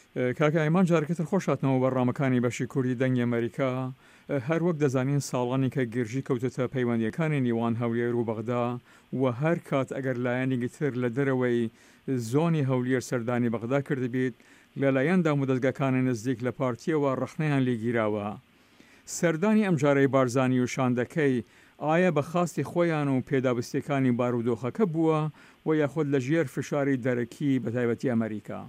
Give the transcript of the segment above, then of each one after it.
کاکە ئایمان جارێکتر خۆش هاتنەوە بەڕامەکانی بەشی کوردی دەنگی ئەمریکا. هەر وەک دەزانین ساڵانی کە گرژی کەوتۆتە پەیوەندیەکانی نێوان هەولێر و بەغدا و هەر کات ئەگەر لایەنێکی تر لە دەرەوەی زۆنی هەولێر سەردانی بەغدا کردبێت لەلایەندا مودەزگاکانی نزیک لە پارتیەوە ڕەخنەیان لێگیراوە. سەردانی ئەم جارەی بارزانی و شاندەکەی ئایا بە خاستی خۆیان و پێدابستیەکانی بارودۆخەکە بووە و یاخود لە ژێر فشاری دەرەکی بەتایبەتی ئەمریکا؟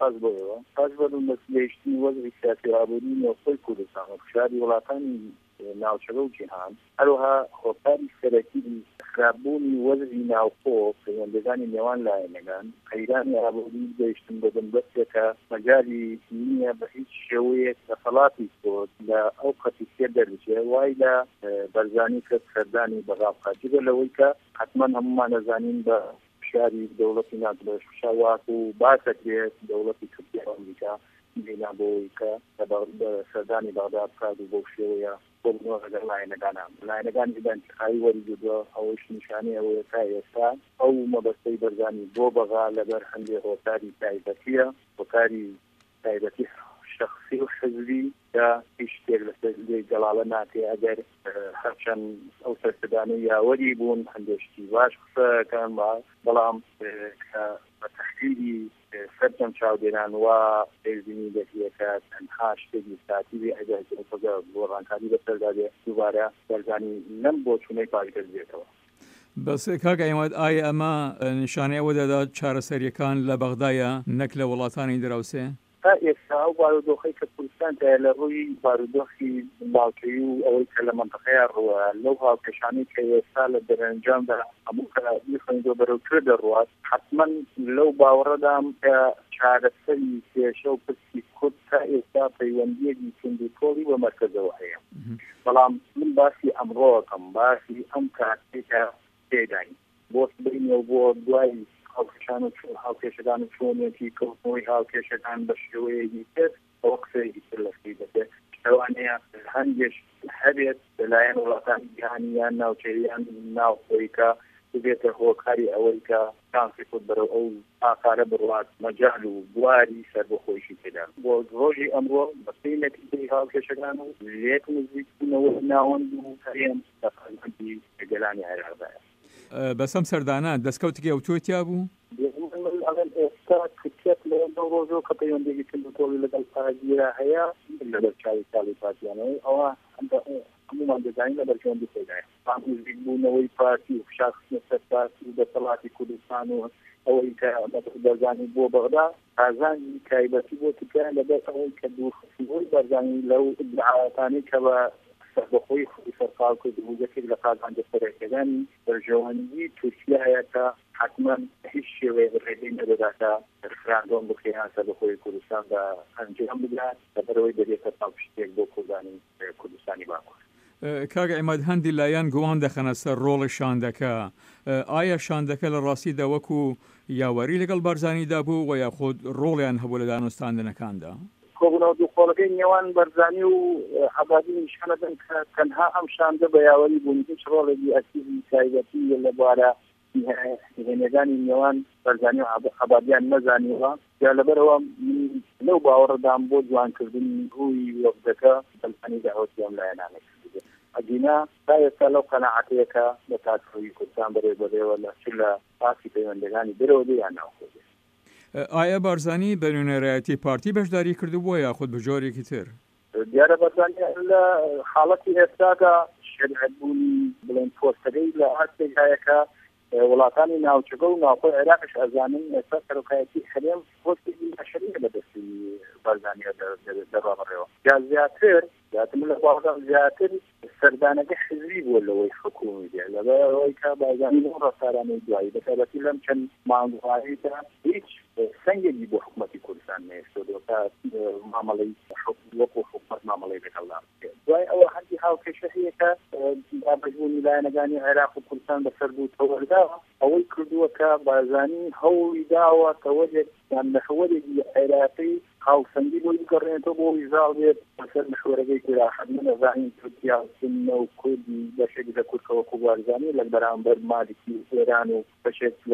پاش بەدون مەسلەیشتنی وەزعی سیاسی ئابووری نێوخۆی کوردستان و فشاری وڵاتانی ناوچەکە و جیهان، هەروەها خۆپاری سەرەکی خراپبوونی وەزعی ناوخۆ پەیوەندەکانی نێوان لایەنەکان قەیرانی ئابووری گەیشتن بە بنبەستێکە مەجالی نییە بە هیچ شێوەیەک دەسەڵاتی کورد لە ئەو قەتیسیە دەربچێ وای لە بەرزانی کرد سەردانی بەغاڵقاتی بە لەوەی کە حتمما هەمومان دەزانین بە فشاری دەوڵەتی ناتوانێت فشارواک و باسەکرێت دەوڵەتی تورکیا و ئەمریکا بێنا بۆی کە بە سەردانی بەغدا بکات و بۆ شێوەیە بۆ بنەوە لەگەڵ لایەنەکانی ئیدانتیخایی وەریگردووە. ئەوەش نیشانەی ئەوەیە تا ئێستا ئەو مەبەستەی بەرزانی بۆ بەغا لەبەر هەندێک هۆکاری تایبەتیە، هۆکاری تایبەتی شخصی و حزبی کە هیچ شتێک لەسەر لێ گەڵاڵە ناکێ ئەگەر هەرچەند ئەو سەرسەدانەی یاوەری بوون هەندێشتی باش قسەکەن بەڵام کە بە تەحلیلی سەرجەم چاودێران وا پێشبینی دەکرێتە تەنها شتێکی ساتیوی ئەگەر بۆ ڕانکاری بەسەردا بێت دووبارە بەرزانی لەم بۆچوونەی پاشگەز بێتەوە. بەس کاک ئایماد ئایا ئەمە نیشانەی ئەوە دەدات چارەسەریەکان لە بەغدایە نەک لە وڵاتانی دراوسێ؟ تا ئێستا ئەو بارودۆخی کە کوردستان تا لە ڕووی بارودۆخی باوکەوی و ئەوەی کە لە منطقەیە ڕووە لەو هاوکێشانەی کە ئێستا لە دەرەنجامدا هەموو کەبیخۆینەوە بەرەوتر دەڕوات حتمما لەو باوەڕەدام کە چارەسەری کێشە و پرسی کورد تا ئێستا پەیوەندیەکی توندوتۆڵی بە مەرکەزەوە هەیە. بەڵام من باسی ئەمڕۆکەم باسی ئەم کاتێکە تێداین بۆ بینەوە بۆ دوای هاوکێشەکان و چۆنێکی کەوتنەوەی هاوکێشەکان بە شێوەیەکی تر ئەوە قسەیەکی تر لەسەری دەبێت. شتەوانەیە هەندێک هەبێت لەلایەن وڵاتانی جیهانی یان ناوچەیان ناوخۆیی کە بێتە هۆکاری ئەوەی کە شانسی خۆت بەرەو ئەو ئاقارە بڕوات مەجال و بواری سەربەخۆیشی تێدا. بۆ ڕۆژی ئەمڕۆ بەپێی نەتیجەی هاوکێشەکان و لێک نزیکبوونەوە ناوەند و هەرێم لە فەرمەندی گەلانی عێراقدایە. بەسەم سەردانە دەستکەوتێکی ئەوتۆتیا بوو؟ ئێستا کچێت لە ڕۆژۆ کە پەیوەندێکی تۆڵی لەگەڵ پاگیرا هەیە لەبەر چاوی ساڵی پارتیانەوەی ئەوە هەمومان دەزانین لەبەر چۆندی پێدایە نزیک بوونەوەی پارتی و شاخصنە سەر پارتی و دەسەڵاتی کوردستان و ئەوەی کە دەزانی بۆ بەغدا ئازانی تایبەتی بۆ تکە لەبەر ئەوەی کە دووخۆی بەرزانی لەو ئیدعاەتانی کە بە سەربەخۆی خۆی سەرقاڵ کرد و یەکێک لە قازانجە سەرەکیەکانی بەرژەوەندی تورکیا هەیە کە حتما هیچ شێوەیە ڕێگەی نەدەداتە ڕفراندۆم بکرێنان سەربەخۆی کوردستان بە ئەنجام بدات لەبەرەوەی دەبێتە تاو شتێک بۆ کوردانی کوردستانی باکوور. کاک ئەحمەد هەندی لایەن گوڵان دەخەنە سەر ڕۆڵی شاندەکە. ئایا شاندەکە لە ڕاستیدا وەکو یاوەری لەگەڵ بارزانیدا بوو و یاخود ڕۆڵیان هەبوو لە دانوستاندنەکاندا؟ کۆبوونەوە دووخۆڵەکەی نێوان بەرزانی و عەبادی نیشانەدەن کە تەنها ئەم شاندە بە یاوەری بوون هیچ ڕۆڵێکی ئەکتیڤی تایبەتی لەبارە هێنەکانی نێوان بەرزانی و عەبادیان نەزانیوە یا لەبەرەوە لەو باوەڕدام بۆ جوانکردنی ڕووی وەفدەکە بەلپانی داوەتی ئەم لایەنانە کردێ. ئەگینا تا ئێستا لەو قەناعەتەیەکە بە تاکەوی کوردستان بەرێوە لە پاسی پەیوەندەکانی دەرەوە یان ناوخۆ. ئایا بارزانی بە نوێنەرایەتی پارتی بەشداری کردبووە یاخود بەجۆرێکی تر؟ دیارە بەرزانی لە حاڵەتی ئێستادا شێرعەتبوونی بڵێن پۆستەرەی لە هەرێکایەکە وڵاتانی ناوچەکە و ناوخۆی عێراقش ئەزانن ئێستا سەرۆکایەتی هەرێم پۆستێکی بەشەریە بەدەستی بەرزانیە دەڕابڕێەوە یا زیاتر من لە باوەڕام زیاتر سەردانەکە حزبی بووە لەوەی حکومی دێ لەبەرەوەی کە بارزانی لەو ڕەفتارانەی دوایی بەتایبەتی لەم چەند مانگواییدا هیچ سەنگێکی بۆ حکومەتی کوردستان نێشتۆ تا مامەڵەی وەکو حکومەت مامەڵەی لەگەڵدا دوای ئەوە هەندی هاوکێشە هەیە کە دابەشبوونی لایەنەکانی عێراق و کوردستان بەسەر بووتەوەدا ئەوەی کردووە کە بارزانی هەوڵی داوە کەوەجێک یان نەحوەرێکی عێراقی هاوسەنگی بۆ گەڕێنێتەوە بۆ ویزاڵ بێت بەسەر مشوەرەکەی کراحەت نەزانین تورکیا و سنە و کوردی بەشێک لە کورد وەکو بارزانی لە بەرامبەر مالکی و ئێران و بەشێک لە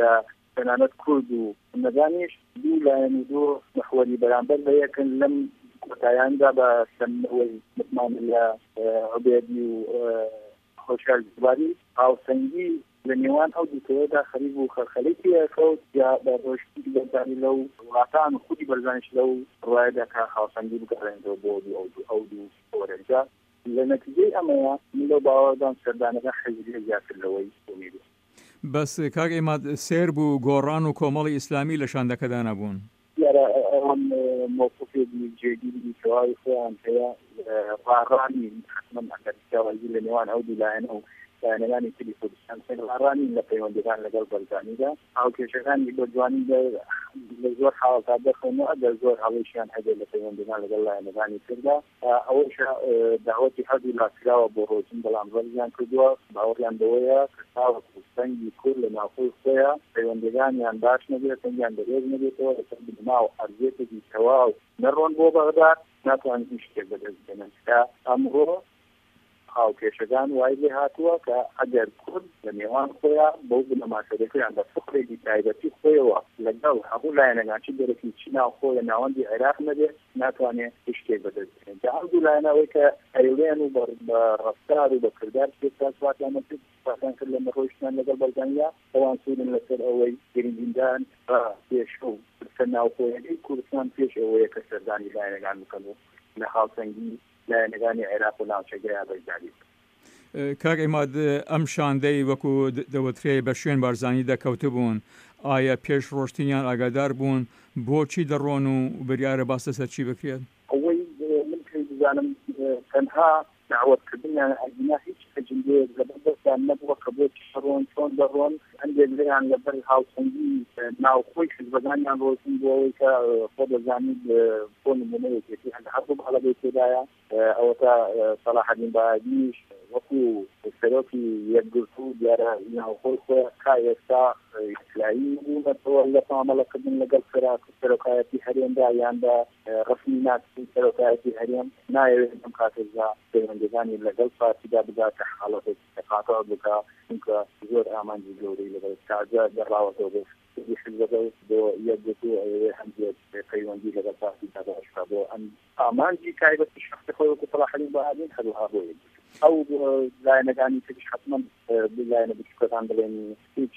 تەنانەت کورد و نەدانیش دوو لایەن و دوو مەحوەری بەرامبەر بە یەکن لەم کۆتاییاندا بە سەرنەوەی متمان لە عوبێدی و خۆشحال جوباری هاوسەنگی لە نێوان ئەو دووتەوەدا خەریب و خەلخەلەی پێکەوت یا بە ڕۆژکی بەردانی لەو وڵاتان و خودی بەرزانش لەو ڕوایەدا کە هاوسەنگی بگەڕێنەوە بۆ ئەو دوو وەرەجا لە نەتیجەی ئەمەیە من لەو باوەڕدام سەردانەکە حەزری زیاتر لەوەی ئومید بەس کاک ئێماد سێر بوو گۆڕان و کۆمەڵی ئیسلامی لە شاندەکەدا نەبوون دیارە ئەوان مۆقفێکی جێگیری تەواوی خۆیان هەیە ڕاڕانی حتمەن ئەگەر لە نێوان ئەو دوو لایەنە و لایەنەکانی تری کوردستان ڕاڕانی لە پەیوەندیدان لەگەڵ بەرزانیدا هاوکێشەکانی بۆ جوانی لە زۆر حاڵەتا دەخەنەوە ئەگەر زۆر هەڵەیشیان هەبێت لە پەیوەندیدان لەگەڵ لایەنەکانی تردا ئەوەش داوەتی هەردوو لاکراوە بۆ ڕۆژین بەڵام ڕەزیان کردووە باوەڕیان بەوەیە کە تاوەکو سەنگی کورد لە ناوخۆی خۆیان پەیوەندیدانیان باش نەبێت سەنگیان بەڕێز نەبێتەوە لەسەر بنما و عەرزێتێکی تەواو نەڕۆن بۆ بەغداد ناتوانن هیچ شتێک بەدەست بێنن کە ئەمڕۆ هاوکێشەکان وای لێ هاتووە کە ئەگەر کورد لە نێوان خۆیان بەو بنەماسەدەکەیان بە فقرێکی تایبەتی خۆیەوە لەگەڵ هەموو لایەنەکان چ دەرەکی چی ناوخۆ لە ناوەندی عێراق نەبێت ناتوانێت هیچ شتێک بەدەست بێنن کە هەم دوو لایەنەوەی کە ئەیڵێن و بە ڕەفتار و بە کردار پێستا سواتیان کرد لە ڕۆیشتیان لەگەڵ بەرزانیا ئەوان سوودن لەسەر ئەوەی گرنگیندان پێش و ناوخۆیەکەی کوردستان پێش ئەوەیە کە سەردانی لایەنەکان بکەن و لە هاوسەنگی لایەنەکانی عێراق و ناوچەکەیان بەشداری کاک ئێماد ئەم شاندەی وەکو دەوترێ بە شوێن بارزانی دەکەوتبوون ئایا پێش ڕۆشتنیان ئاگادار بوون بۆچی دەڕۆن و بریارە باستە سەر چی بکرێت ئەوەی من پێی بزانم تەنها دعوەتکردنیان ئەگینا هیچ ئەجندەیەک زەبەردەستیان نەبووە کە بۆچی دەڕۆن چۆن دەڕۆن هەندێک لێیان لەبەر هاوسەنگی ناوخۆی حیزبەکانیان ڕۆشتن بۆ ئەوەی کە خۆ دەزانیت بۆ نمونەیەکێکی هەردوو بەڵەبەی تێدایە ئەوە تا سەلاحەدین بەهادیش وەکو سەرۆکی یەکگرتو دیارە ناوخۆی خۆی کا ئێستا ئیسلامی بوونەتەوە لە مامەڵەکردن لەگەڵ سەرۆکایەتی هەرێمدا یاندا ڕەسمی ناکردن سەرۆکایەتی هەرێم نایەوێت ئەم کاتێکدا پەیوەندیدانی لەگەڵ پارتیدا بگاتە حاڵەتێک تەقاطع بکا چونکە زۆر ئامانجی گەورەی لەگەڵ تازە دەڕاوەتەوە بۆ حزبەکە بۆ یەکگرتو هەندێک پەیوەندی لەگەڵ پارتیدا باشکا بۆ ئەم ئامانجی تایبەتی شەخصی خۆی وەکو سەلاحەدین بەهادین هەروەها بۆ ئەو لایەنەکانی تریش حتمەن لایەنە بچووکەکان بڵێن هیچ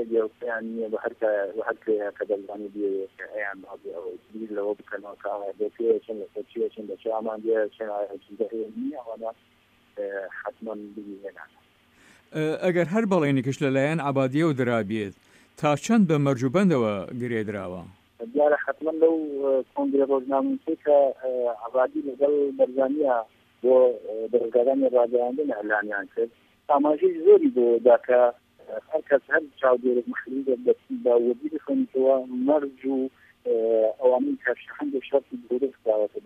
یان نییە بە هەرکەیە کە دەزانی ئەیان بیر لەوە بکەنەوە کاوە چەند لەسەر چیە چەند لە چ ئامانجێ چەند نییە ئەوانە حتمەن بگیرێنان ئەگەر هەر بەڵێنێکش لەلایەن عەبادیە و درابێت تا چەند بە مەرجوبەندەوە گرێ دراوە دیارە حتمەن لەو کۆنگرە ڕۆژنامەی کە عەبادی لەگەڵ بەرزانیە بۆ دەرگاکانی ڕادیۆیاندن ئەعلانیان کرد ئاماژەی زۆری بۆ داکە هەر کەس هەر چاودێرێک مخلی بە وەردی بخۆنیتەوە مەرج و ئەوانەی هەندێک شەرتی درست داوەتە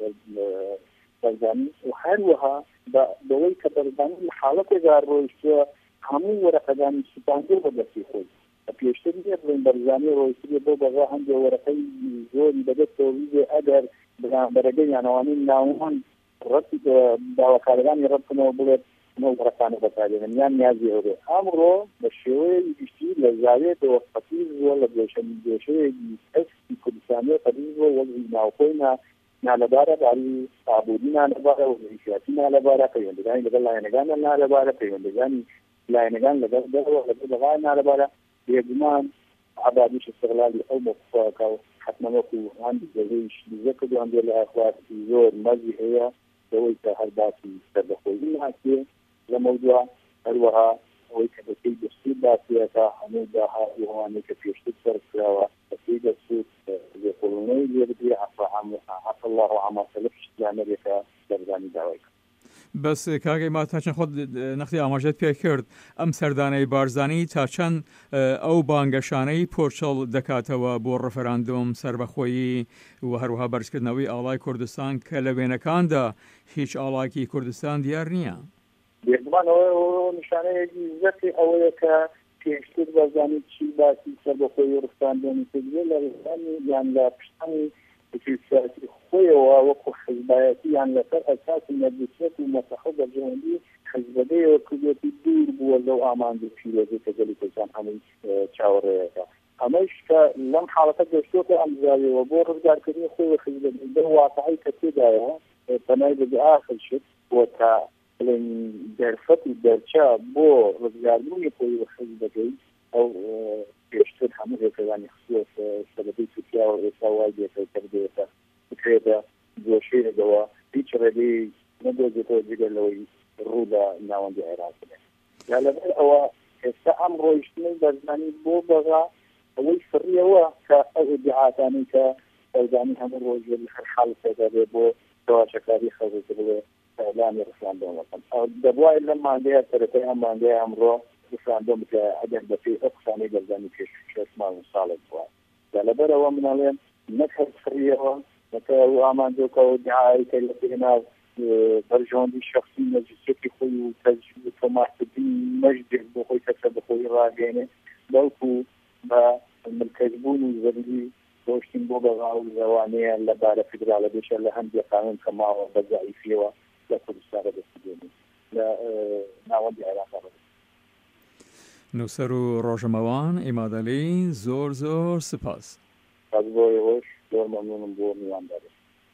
بەرزانی و هەروەها بەوەی کە بەرزانی لە حاڵەتێکدا ڕۆیشتووە هەموو وەرەقەکانی سوپاندێ بە دەستی خۆی پێشتر نیە بڵێن بەرزانی ڕۆیشتێ بۆ بەڕا هەندێک وەرەقەی زۆری بەدەستەوە ویزێ ئەگەر بەرەگەی یانەوانەی ناوان ڕەتی داواکارەکانی ڕەتکردنەوە بڵێت وەرەقانە بەکارێنن یان نیازی هەبێ ئەمڕۆ بە شێوەیەکی گشتی لە زاویەتەوە قەتیز بووە لە گێشەیەکی هەستی کوردستانی قەتیز بووە وەزی ناوخۆی نالەبارە باری ئابووری نالەبارە و ژیاتی نالەبارە پەیوەندیدانی لەگەڵ لایەنەکان نالەبارە پەیوەندیدانی لایەنەکان لەگەڵ دەرەوە لەگەڵ بەغای نالەبارە بێگومان عەبادیش استقلالی ئەو مۆقفەکە و حتمەن وەکو هەندی دەزەیش دیزە کردوان دێ لە ئەخواتی زۆر مەزی هەیە ئەوەی کە هەر باسی سەربەخۆیی ناکرێ لە مەوضوع هەروەها ئەوەی کە بەپێی دەستور باسیەکە هەموو داهاتوانەی کە پێشتر سەرکراوە بەپێی دەستور لێکۆڵینەی لێ بدرێ عەفا الله عەما سەلەف شتیانەبێتە بەرزانی داوای بەس کاگەی ما تا چەند خۆت نەختی ئاماژەت پێ کرد ئەم سەردانەی بارزانی تا چەند ئەو بانگەشانەی پۆرچەڵ دەکاتەوە بۆ ڕەفەراندۆم سەربەخۆیی و هەروەها بەرزکردنەوەی ئاڵای کوردستان کە لە وێنەکاندا هیچ ئاڵایکی کوردستان دیار نییە بێگومانەوە نیشانەیەکی زەتی ئەوەیە کە پێشتر بەزانی چی باسی سەربەخۆیی ڕستاندنی کردێ لە ڕێزانی یان لە پشتانی سیاسی خۆیەوە وەکو حزبایەتی یان لەسەر ئەساسی نەردوسێت و مەسەحە بەرژەوەندی حزبەکەیەوە کردێتی دوور بووە لەو ئامانجە پیرۆزی کە گەلی کوردستان هەمووی چاوەڕێیەکە ئەمەش کە لەم حاڵەتە گەشتۆتە ئەمزاویەوە بۆ ڕزگارکردنی خۆی خزلە واقعی کە تێدایە بەنای بە ئاخر شت بۆ تا بڵێن دەرفەت و دەرچە بۆ ڕزگاربوونی خۆی خزلەکەی ئەو پێشتر هەموو هێکەکانی خصوص سەبەبی تورکیا و ئێستا وای دێتە کردێتە بکرێتە دۆشێنەوە هیچ ڕێگەی نەدۆزێتەوە جگە لەوەی ڕوو لە ناوەندی عێراق بدێت یا لەبەر ئەوە ئێستا ئەم ڕۆیشتنی بەرزانی بۆ بەغا ئەوەی فڕیەوە کە ئەو ئیدعاکانی کە بەرزانی هەموو ڕۆژێ هەر حاڵ پێدا بێ بۆ تەواشەکاری خەڵک بڵێ ئەعلامی ڕساندۆمەکەن دەبوای لەم مادەیە سەرەتای ئەم مادەیە ئەمڕۆ رساندۆم کە ئەگەر بەپێی ئەو قسانەی بەرزانی پێش 6 مانگ و ساڵێک بووە یا لەبەرەوە منەڵێن نەک هەر فڕیەوە نەکە ئەو ئامانجۆکەوە دیعایی کە لە پێناو بەرژەوەندی شخصی نەجسێتی خۆی و تەجوید و تۆمارکردنی مەژدێک بۆ خۆی کەسە بە خۆی ڕاگەێنێ بەڵکو بە مرکزبوون و زەریلی ڕۆشتین بۆ بەغا و زەوانەیە لەبارە فیدراڵە بێشە لە هەندێک قانون کە ماوە بە زەعیفیەوە لە کوردستانە دەستێنێ لە ناوەندی عێراقا نووسەر و ڕۆژەمەوان ئیمادەلی زۆر سپاس. بۆ ئێوەش زۆر مەمنونم بۆ میوانداری.